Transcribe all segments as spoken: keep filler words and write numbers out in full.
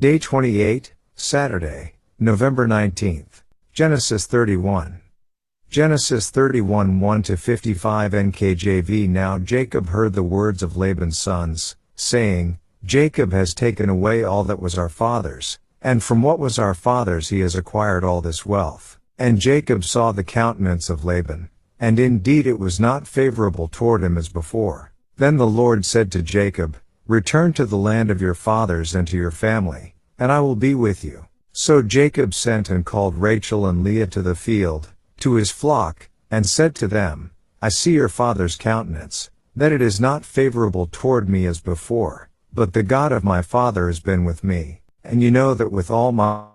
Day twenty-eight, Saturday, November nineteenth. Genesis thirty-one. Genesis thirty-one one to fifty-five N K J V. Now Jacob heard the words of Laban's sons, saying, Jacob has taken away all that was our father's, and from what was our father's he has acquired all this wealth. And Jacob saw the countenance of Laban, and indeed it was not favorable toward him as before. Then the Lord said to Jacob, Return to the land of your fathers and to your family, and I will be with you. So Jacob sent and called Rachel and Leah to the field, to his flock, and said to them, I see your father's countenance, that it is not favorable toward me as before, but the God of my father has been with me, and you know that with all my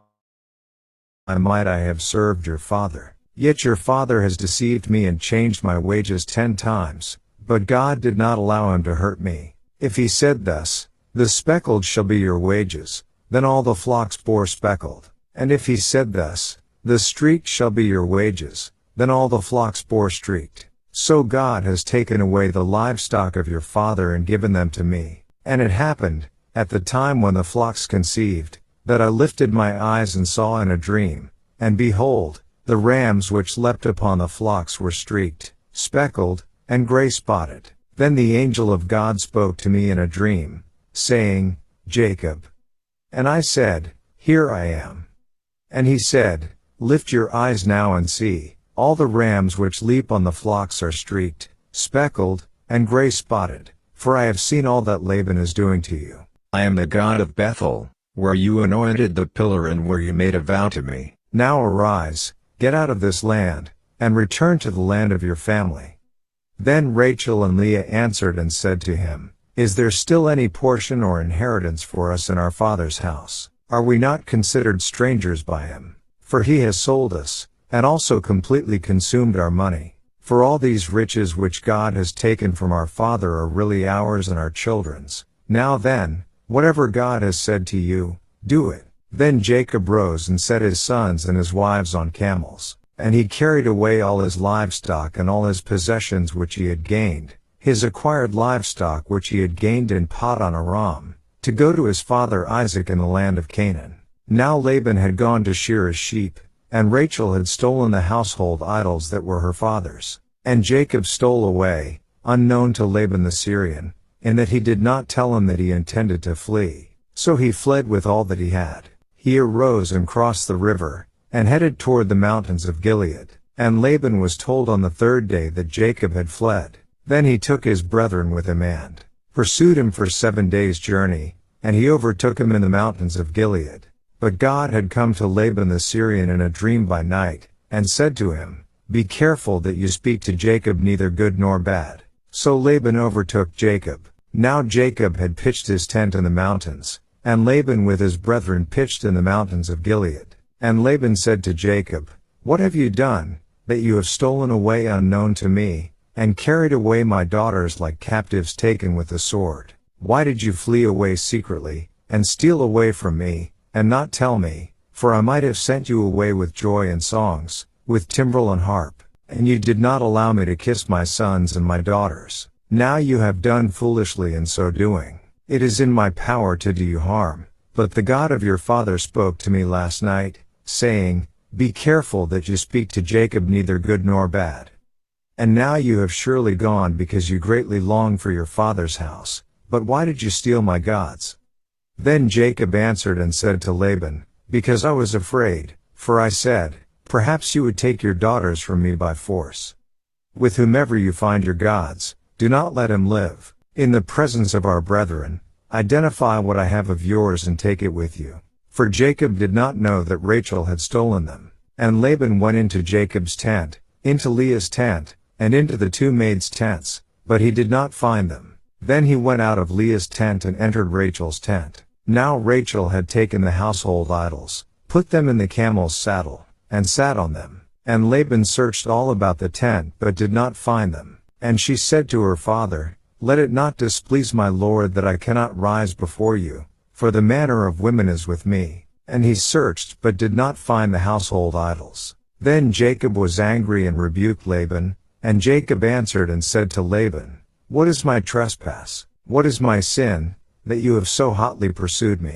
might I have served your father. Yet your father has deceived me and changed my wages ten times, but God did not allow him to hurt me. If he said thus, The speckled shall be your wages, then all the flocks bore speckled. And if he said thus, The streaked shall be your wages, then all the flocks bore streaked. So God has taken away the livestock of your father and given them to me. And it happened, at the time when the flocks conceived, that I lifted my eyes and saw in a dream, and behold, the rams which leapt upon the flocks were streaked, speckled, and gray-spotted. Then the angel of God spoke to me in a dream, saying, Jacob. And I said, Here I am. And he said, Lift your eyes now and see, all the rams which leap on the flocks are streaked, speckled, and gray-spotted, for I have seen all that Laban is doing to you. I am the God of Bethel, where you anointed the pillar and where you made a vow to me. Now arise, get out of this land, and return to the land of your family. Then Rachel and Leah answered and said to him, Is there still any portion or inheritance for us in our father's house? Are we not considered strangers by him? For he has sold us, and also completely consumed our money. For all these riches which God has taken from our father are really ours and our children's. Now then, whatever God has said to you, do it. Then Jacob rose and set his sons and his wives on camels. And he carried away all his livestock and all his possessions which he had gained, his acquired livestock which he had gained in Paddan Aram, to go to his father Isaac in the land of Canaan. Now Laban had gone to shear his sheep, and Rachel had stolen the household idols that were her father's. And Jacob stole away, unknown to Laban the Syrian, in that he did not tell him that he intended to flee. So he fled with all that he had. He arose and crossed the river, and headed toward the mountains of Gilead. And Laban was told on the third day that Jacob had fled. Then he took his brethren with him and pursued him for seven days' journey, and he overtook him in the mountains of Gilead. But God had come to Laban the Syrian in a dream by night, and said to him, Be careful that you speak to Jacob neither good nor bad. So Laban overtook Jacob. Now Jacob had pitched his tent in the mountains, and Laban with his brethren pitched in the mountains of Gilead. And Laban said to Jacob, What have you done, that you have stolen away unknown to me, and carried away my daughters like captives taken with the sword? Why did you flee away secretly, and steal away from me, and not tell me? For I might have sent you away with joy and songs, with timbrel and harp, and you did not allow me to kiss my sons and my daughters. Now you have done foolishly in so doing. It is in my power to do you harm, but the God of your father spoke to me last night, saying, Be careful that you speak to Jacob neither good nor bad. And now you have surely gone because you greatly long for your father's house, but why did you steal my gods? Then Jacob answered and said to Laban, Because I was afraid, for I said, Perhaps you would take your daughters from me by force. With whomever you find your gods, do not let him live. In the presence of our brethren, identify what I have of yours and take it with you. For Jacob did not know that Rachel had stolen them. And Laban went into Jacob's tent, into Leah's tent, and into the two maids' tents, but he did not find them. Then he went out of Leah's tent and entered Rachel's tent. Now Rachel had taken the household idols, put them in the camel's saddle, and sat on them. And Laban searched all about the tent but did not find them. And she said to her father, Let it not displease my lord that I cannot rise before you, for the manner of women is with me. And he searched but did not find the household idols. Then Jacob was angry and rebuked Laban, and Jacob answered and said to Laban, What is my trespass? What is my sin, that you have so hotly pursued me?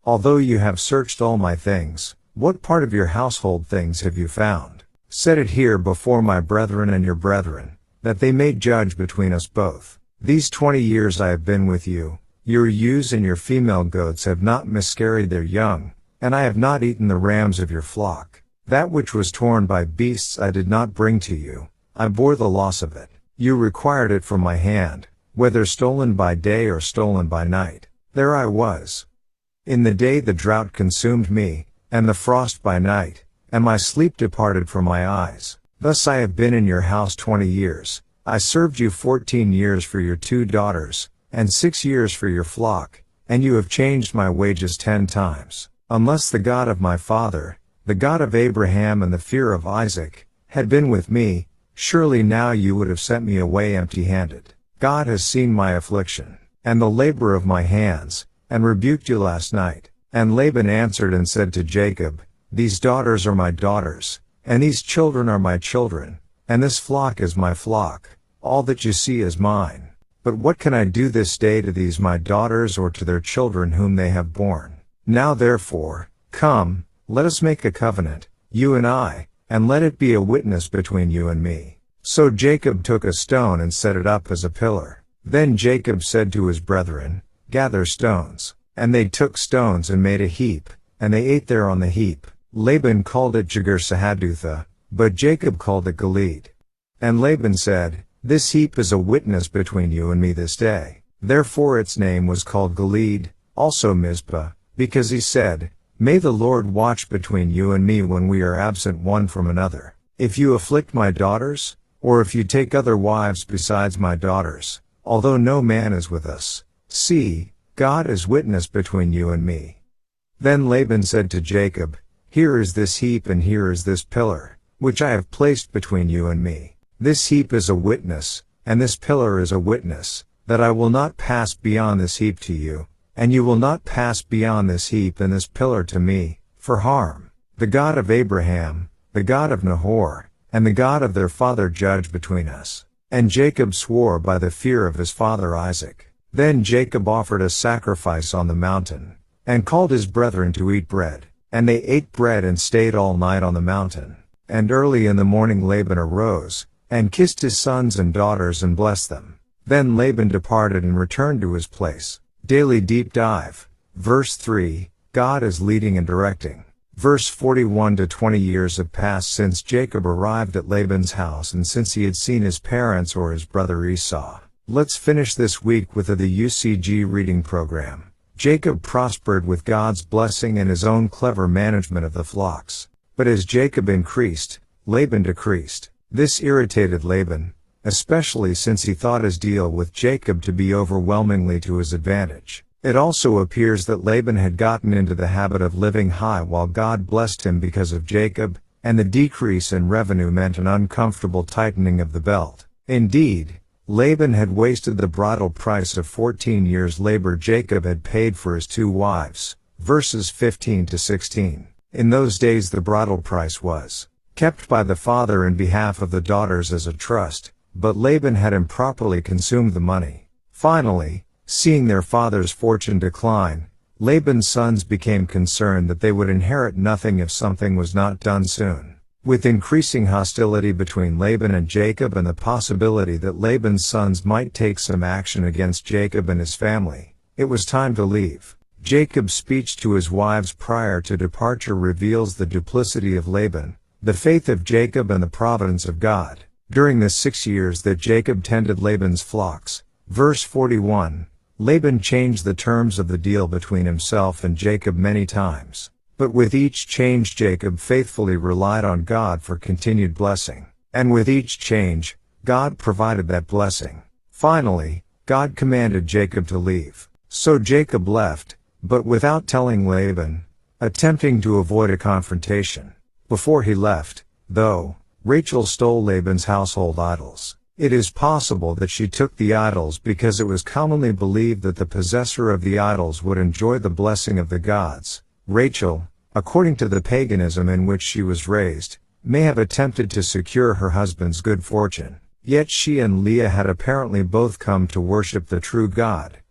Although you have searched all my things, what part of your household things have you found? Set it here before my brethren and your brethren, that they may judge between us both. These twenty years I have been with you, your ewes and your female goats have not miscarried their young, and I have not eaten the rams of your flock. That which was torn by beasts I did not bring to you, I bore the loss of it. You required it from my hand, whether stolen by day or stolen by night. There I was. In the day the drought consumed me, and the frost by night, and my sleep departed from my eyes. Thus I have been in your house twenty years. I served you fourteen years for your two daughters, and six years for your flock, and you have changed my wages ten times. Unless the God of my father, the God of Abraham and the fear of Isaac, had been with me, surely now you would have sent me away empty-handed. God has seen my affliction, and the labor of my hands, and rebuked you last night. And Laban answered and said to Jacob, These daughters are my daughters, and these children are my children, and this flock is my flock. All that you see is mine. But what can I do this day to these my daughters or to their children whom they have borne? Now therefore, come, let us make a covenant, you and I, and let it be a witness between you and me. So Jacob took a stone and set it up as a pillar. Then Jacob said to his brethren, Gather stones. And they took stones and made a heap, and they ate there on the heap. Laban called it Jegar-sahadutha, but Jacob called it Gilead. And Laban said, This heap is a witness between you and me this day. Therefore its name was called Gilead, also Mizpah, because he said, May the Lord watch between you and me when we are absent one from another. If you afflict my daughters, or if you take other wives besides my daughters, although no man is with us, see, God is witness between you and me. Then Laban said to Jacob, Here is this heap and here is this pillar, which I have placed between you and me. This heap is a witness, and this pillar is a witness, that I will not pass beyond this heap to you, and you will not pass beyond this heap and this pillar to me, for harm. The God of Abraham, the God of Nahor, and the God of their father judge between us. And Jacob swore by the fear of his father Isaac. Then Jacob offered a sacrifice on the mountain, and called his brethren to eat bread. And they ate bread and stayed all night on the mountain. And early in the morning Laban arose, and kissed his sons and daughters and blessed them. Then Laban departed and returned to his place. Daily Deep Dive. Verse three, God is leading and directing. Verse forty-one to twenty years have passed since Jacob arrived at Laban's house and since he had seen his parents or his brother Esau. Let's finish this week with the U C G reading program. Jacob prospered with God's blessing and his own clever management of the flocks. But as Jacob increased, Laban decreased. This irritated Laban, especially since he thought his deal with Jacob to be overwhelmingly to his advantage. It also appears that Laban had gotten into the habit of living high while God blessed him because of Jacob, and the decrease in revenue meant an uncomfortable tightening of the belt. Indeed, Laban had wasted the bridal price of fourteen years' labor Jacob had paid for his two wives. Verses fifteen to sixteen. In those days the bridal price was kept by the father in behalf of the daughters as a trust, but Laban had improperly consumed the money. Finally, seeing their father's fortune decline, Laban's sons became concerned that they would inherit nothing if something was not done soon. With increasing hostility between Laban and Jacob and the possibility that Laban's sons might take some action against Jacob and his family, it was time to leave. Jacob's speech to his wives prior to departure reveals the duplicity of Laban, the faith of Jacob and the providence of God. During the six years that Jacob tended Laban's flocks, verse forty-one, Laban changed the terms of the deal between himself and Jacob many times. But with each change Jacob faithfully relied on God for continued blessing. And with each change, God provided that blessing. Finally, God commanded Jacob to leave. So Jacob left, but without telling Laban, attempting to avoid a confrontation. Before he left, though, Rachel stole Laban's household idols. It is possible that she took the idols because it was commonly believed that the possessor of the idols would enjoy the blessing of the gods. Rachel, according to the paganism in which she was raised, may have attempted to secure her husband's good fortune. Yet she and Leah had apparently both come to worship the true God,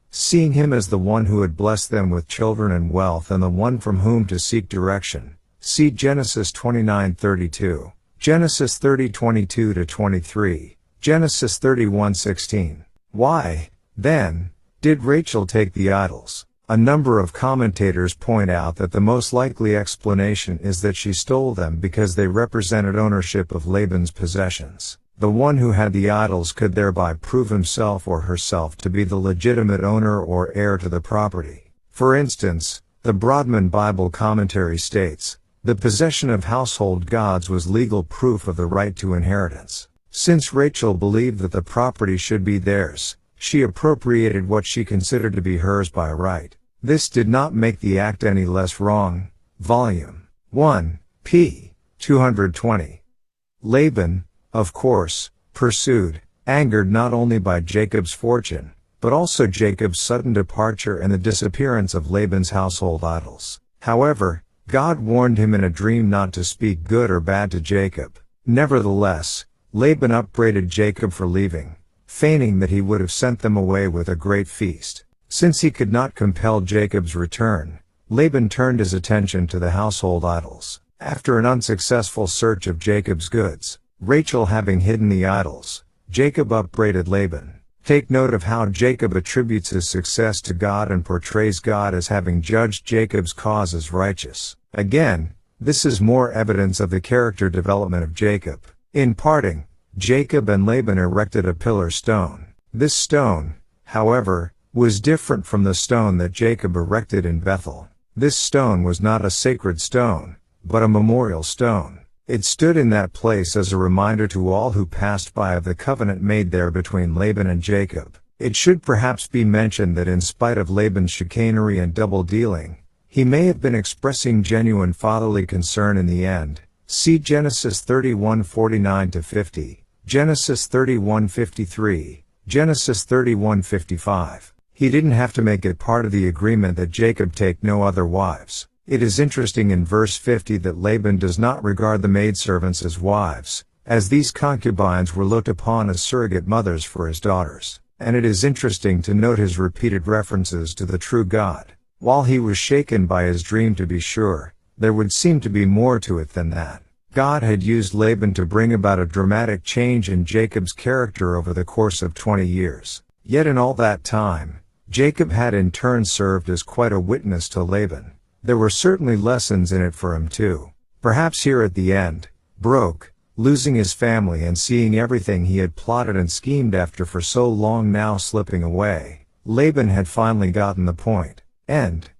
seeing him as the one who had blessed them with children and wealth and the one from whom to seek direction. See Genesis twenty-nine thirty-two, Genesis thirty twenty-two to twenty-three, Genesis thirty-one sixteen. Why, then, did Rachel take the idols? A number of commentators point out that the most likely explanation is that she stole them because they represented ownership of Laban's possessions. The one who had the idols could thereby prove himself or herself to be the legitimate owner or heir to the property. For instance, the Broadman Bible Commentary states, "The possession of household gods was legal proof of the right to inheritance. Since Rachel believed that the property should be theirs, she appropriated what she considered to be hers by right. This did not make the act any less wrong." Volume one, p. two hundred twenty. Laban, of course, pursued, angered not only by Jacob's fortune, but also Jacob's sudden departure and the disappearance of Laban's household idols. However, God warned him in a dream not to speak good or bad to Jacob. Nevertheless, Laban upbraided Jacob for leaving, feigning that he would have sent them away with a great feast. Since he could not compel Jacob's return, Laban turned his attention to the household idols. After an unsuccessful search of Jacob's goods, Rachel having hidden the idols, Jacob upbraided Laban. Take note of how Jacob attributes his success to God and portrays God as having judged Jacob's cause as righteous. Again, this is more evidence of the character development of Jacob. In parting, Jacob and Laban erected a pillar stone. This stone, however, was different from the stone that Jacob erected in Bethel. This stone was not a sacred stone, but a memorial stone. It stood in that place as a reminder to all who passed by of the covenant made there between Laban and Jacob. It should perhaps be mentioned that in spite of Laban's chicanery and double-dealing, he may have been expressing genuine fatherly concern in the end. See Genesis thirty-one forty-nine to fifty, Genesis thirty-one fifty-three, Genesis thirty-one fifty-five. He didn't have to make it part of the agreement that Jacob take no other wives. It is interesting in verse fifty that Laban does not regard the maidservants as wives, as these concubines were looked upon as surrogate mothers for his daughters. And it is interesting to note his repeated references to the true God. While he was shaken by his dream to be sure, there would seem to be more to it than that. God had used Laban to bring about a dramatic change in Jacob's character over the course of twenty years. Yet in all that time, Jacob had in turn served as quite a witness to Laban. There were certainly lessons in it for him too. Perhaps here at the end, broke, losing his family and seeing everything he had plotted and schemed after for so long now slipping away, Laban had finally gotten the point. End.